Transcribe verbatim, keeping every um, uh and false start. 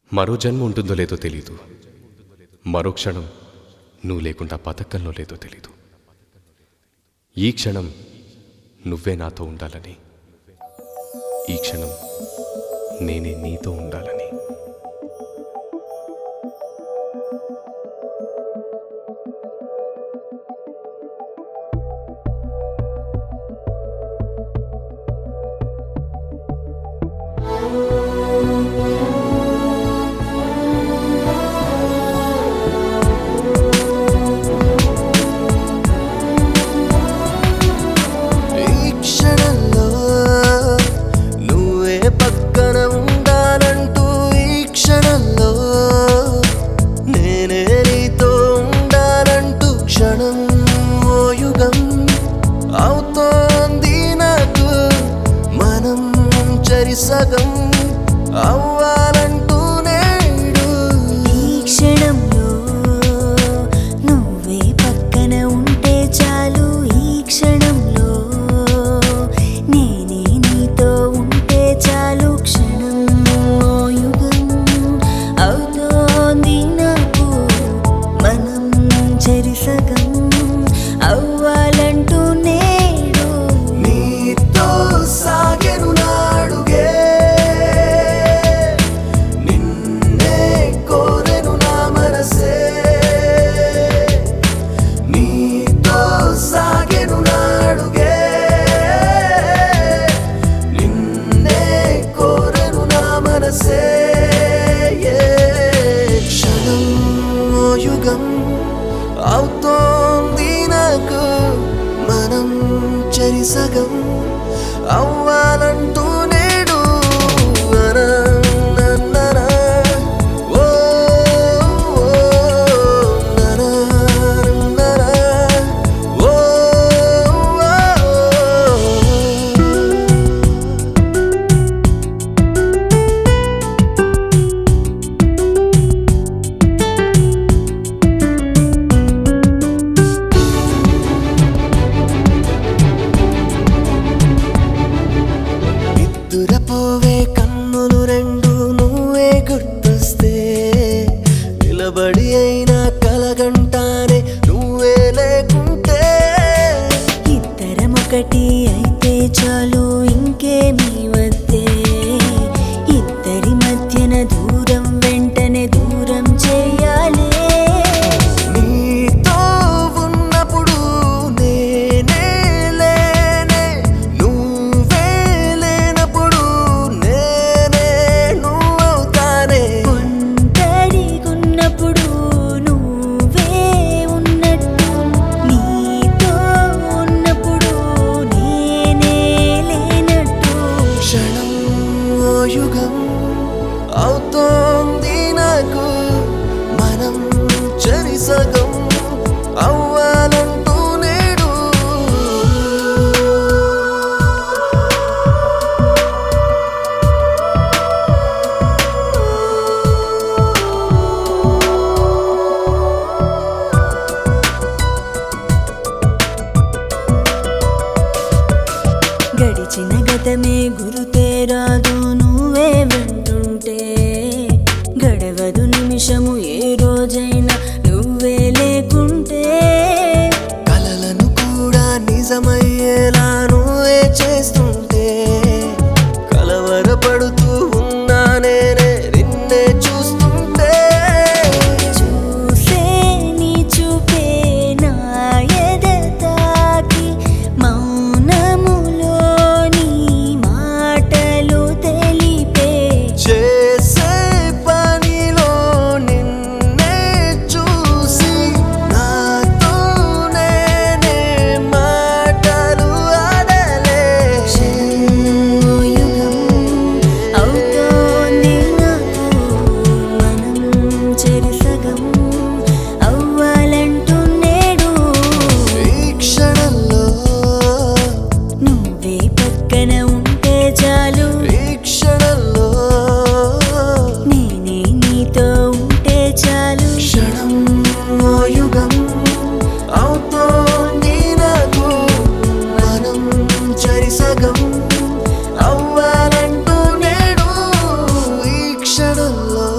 మరో జన్మ ఉంటుందో లేదో తెలీదు. మరో క్షణం నువ్వు లేకుండా పథకంలో లేదో తెలీదు. ఈ క్షణం నువ్వే నాతో ఉండాలని, ఈ క్షణం నేనే నీతో ఉండాలని. సగం అవ్వాలంటూ నేడు ఈ క్షణంలో నువ్వే పక్కన ఉంటే చాలు. ఈ క్షణంలో నేనే నీతో ఉంటే చాలు. క్షణం ఓ యుగం అవుతోంది నాకు, మనం చెరిసగం అవ్వాలంటూ నేడు నీతో సాగెను నాడుగే, నిన్నే కోరెను నా మనసే. నీతో సాగెను నాడుగే, నిన్నే కోరెను నా మనసే. క్షణం ఓ యుగం అవుతోంది నాకు, మనం చెరిసగం అవ్వాలంటూ నేడు. ననననన, ఓ ఓ, ననననన, ఓ ఓ. నిద్దురపోవే కన్నులు రెండు నువ్వే గుర్తొస్తే, నిలబడి అయినా కలగంటానే నువ్వే లేకుంటే. ఇద్దరం ఒకటి అయితే చాలు, ఇంకేమీ వద్దే. ఇద్దరి మధ్యన దూరం వెంటనే దూరం చేయాలే. నీతో ఉన్నప్పుడు నేనే లేనే, నువ్వే లేనప్పుడు నేనే నువ్వవుతానే. ఒంటరిగున్నప్పుడు నువ్వే ఉన్నట్టు, నీతో ఉన్నప్పుడు నేనే లేనట్టు. క్షణం ఓ యుగం అవుతోంది నాకు, మనం చెరిసగం అవ్వాలంటూ నేడు. గడిచిన గతమే గురుతే రాదు, నువ్వే వెంటుంటే. గడవదు నిమిషము ఏ రోజైనా నువ్వే లేకుంటే. కలలను కూడా నిజమయ్యేలా నువ్వే చేస్తుంటే, కలవరపడుతూ ఉన్నా నేనే నిన్నే చూస్తుంటే. చూసే నీ చూపే నా ఎద తాకి, మౌనములో నీ మాటలు తెలిపే. చేసే పనిలో నిన్నే చూసి, నాతో నేనే మాటలు ఆడలే. ఓ యుగం అవుతోంది నాకు, మనం చెరిసగం అవ్వాలంటూ నేడు. ఈ క్షణంలో నువ్వే పక్కన ఉంటే చాలు, ఈ క్షణంలో నేనే నీతో ఉంటే చాలు. క్షణం ఓ యుగం అవుతోంది నాకు, మనం చెరిసగం అవ్వాలంటూ నేడు. ఈ క్షణంలో